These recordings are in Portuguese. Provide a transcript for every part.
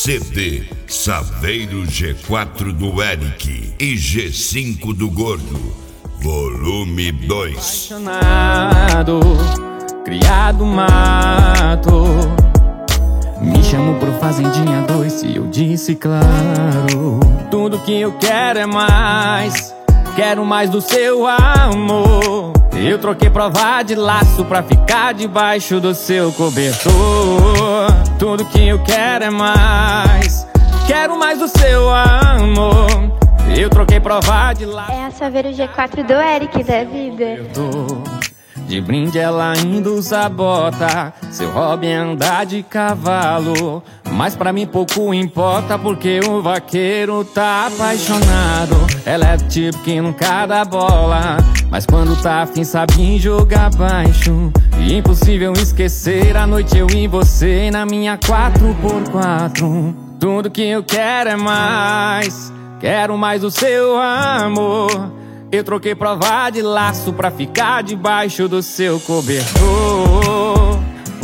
CD Saveiro G4 do Eric e G5 do Gordo, volume 2. Apaixonado, criado mato, me chamou pro Fazendinha 2 e eu disse claro. Tudo que eu quero é mais, quero mais do seu amor. Eu troquei prova de laço pra ficar debaixo do seu cobertor. Tudo que eu quero é mais, quero mais do seu amor. Eu troquei prova de laço. É a Saveiro G4 do Eric da vida. De brinde ela ainda usa bota, seu hobby é andar de cavalo. Mas pra mim pouco importa, porque o vaqueiro tá apaixonado. Ela é do tipo que nunca dá bola, mas quando tá afim sabe jogar baixo. E impossível esquecer a noite eu e você na minha 4x4. Tudo que eu quero é mais, quero mais do seu amor. Eu troquei prova de laço pra ficar debaixo do seu cobertor.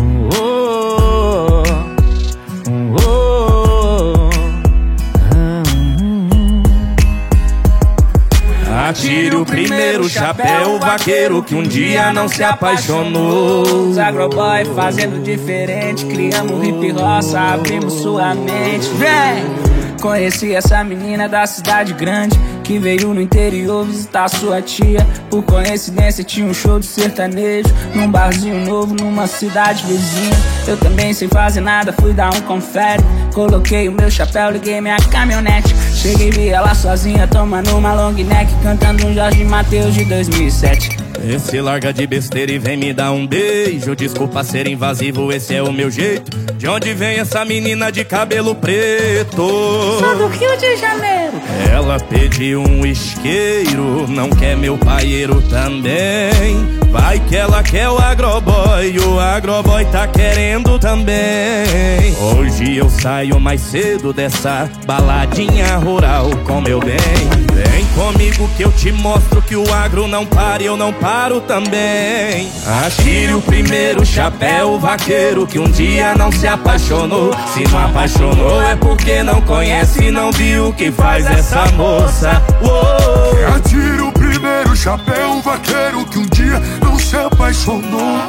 Atire o primeiro chapéu, vaqueiro que um dia não se apaixonou. Os agroboy fazendo diferente, criamos hip roça, abrimos sua mente. Vem! Conheci essa menina da cidade grande, que veio no interior visitar sua tia. Por coincidência tinha um show de sertanejo num barzinho novo numa cidade vizinha. Eu também sem fazer nada, fui dar um confere. Coloquei o meu chapéu, liguei minha caminhonete. Cheguei e vi ela sozinha tomando uma long neck, cantando um Jorge Mateus de 2007. Esse larga de besteira e vem me dar um beijo. Desculpa ser invasivo, esse é o meu jeito. De onde vem essa menina de cabelo preto? Sou do Rio de Janeiro. Ela pediu um isqueiro, não quer meu paieiro também. Vai que ela quer o agroboy tá querendo também. Hoje eu saio mais cedo dessa baladinha rural com meu bem. Vem comigo que eu te mostro que o agro não para e eu não paro também. Atire o primeiro chapéu, vaqueiro que um dia não se apaixonou. Se não apaixonou é porque não conhece e não viu o que faz essa moça. Uou. Atire o primeiro chapéu, vaqueiro que um dia não se apaixonou.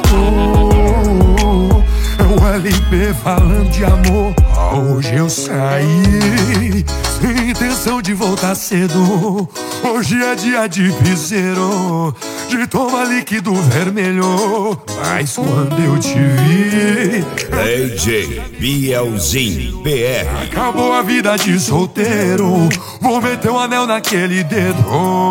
É o LP falando de amor. Hoje eu saí sem intenção de voltar cedo. Hoje é dia de piseiro, de tomar líquido vermelho. Mas quando eu te vi, DJ Bielzinho BR. acabou a vida de solteiro. Vou meter um anel naquele dedo.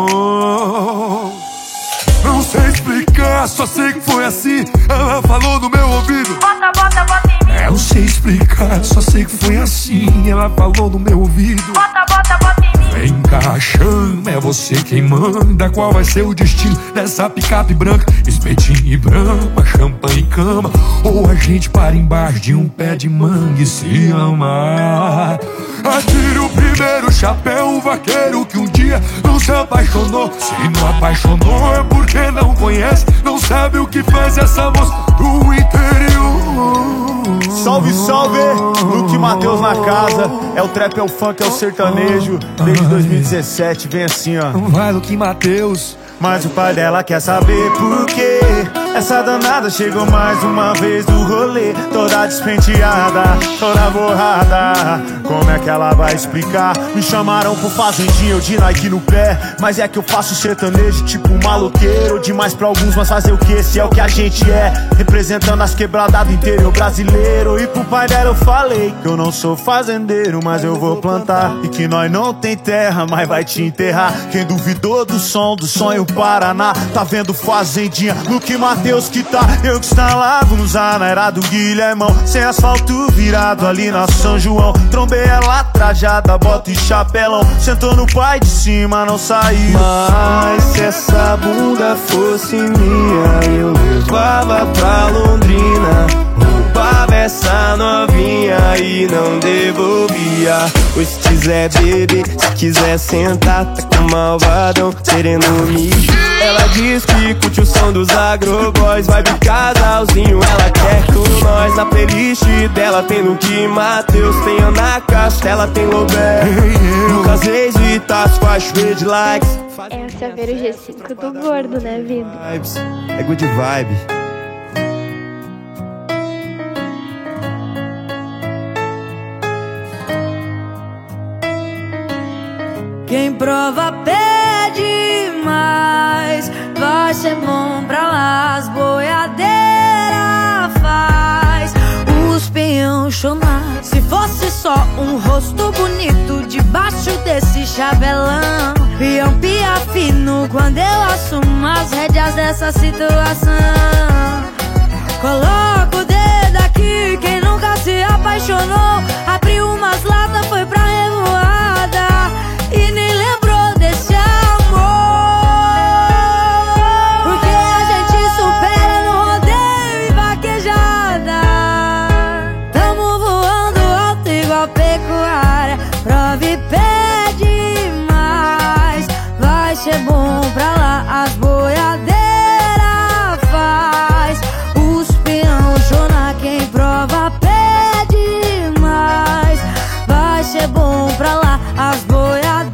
Não sei explicar, só sei que foi assim. Ela falou no meu ouvido: Bota, bota, bota em mim. eu sei explicar, só sei que foi assim. Ela falou no meu ouvido: Bota, bota, bota em mim. vem cá, chama, é você quem manda. Qual vai ser o destino dessa picape branca? Espetinho e brama, champanhe e cama, ou a gente para embaixo de um pé de manga e se amar. Atire o primeiro chapéu, vaqueiro que um dia não se apaixonou. Se não apaixonou é porque não conhece, não sabe o que faz essa moça do interior. Salve, salve! Luke Mateus na casa. É o trap, é o funk, é o sertanejo. Desde 2017, vem assim, ó. Vai, Luke Mateus. Mas o pai dela quer saber por quê. Essa danada chegou mais uma vez do rolê, toda despenteada, toda borrada. Como é que ela vai explicar? Me chamaram pro fazendinho, eu de Nike no pé. Mas é que eu faço sertanejo tipo maloqueiro. Demais pra alguns, mas fazer o que? Esse é o que a gente é, representando as quebradas do interior brasileiro. E pro pai dela eu falei que eu não sou fazendeiro, mas eu vou plantar. E que nós não tem terra, mas vai te enterrar. Quem duvidou do som, do sonho Paraná, tá vendo fazendinha, Luke Mateus que tá. Eu que instalava no Zana, era do Guilhermão. Sem asfalto virado ali na São João. Trombei ela trajada, bota e chapelão. Sentou no pai de cima, não saiu. Mas se essa bunda fosse minha, eu levava pra Londrina, roubava essa novinha e não devolvia. Pois se quiser beber, se quiser sentar, tá com malvadão querendo me. Ela diz que curte o som dos agroboys, vai vir casalzinho, ela quer com nós na playlist dela tem Luke Matheus, tem Ana Castela, tem Lobé, Lucas Reis e Tassi faz de likes. É o Saveiro G5 do gordo, né, vida? É good vibe. Quem prova pede mais, vai ser bom pra lá. As boiadeiras faz os peão chorar. Se fosse só um rosto bonito debaixo desse chabelão, peão pia fino quando eu assumo as rédeas dessa situação. Coloca o dedo aqui, quem nunca se apaixonou, abriu umas latas, foi pra revoada e nem lembrou desse amor. Porque a gente supera no rodeio e vaquejada. Tamo voando alto igual pecuária. Prova e pede mais, vai ser bom pra lá. As boiadeiras faz os peão chorar. Quem prova pede mais, vai ser bom pra lá. As boiadeiras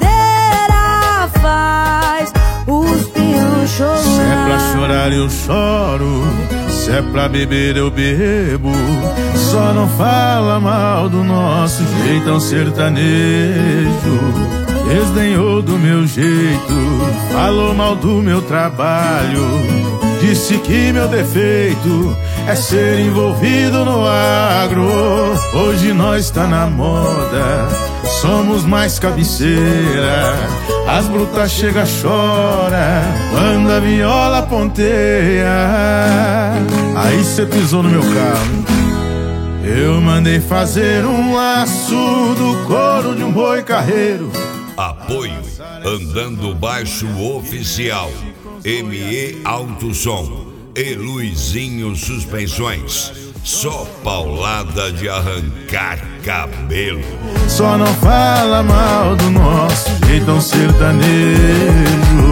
faz os peão chorar. Se é pra chorar eu choro, se é pra beber eu bebo. Só não fala mal do nosso jeitão sertanejo. Desdenhou do meu jeito, falou mal do meu trabalho. Disse que meu defeito é ser envolvido no agro. Hoje nós tá na moda, somos mais cabeceira. As brutas chega, chora quando a viola ponteia. Aí cê pisou no meu carro, eu mandei fazer um laço do couro de um boi carreiro. Apoio Andando Baixo Oficial, ME Alto Som e Luizinho Suspensões. Só paulada de arrancar cabelo. Só não fala mal do nosso jeitão sertanejo.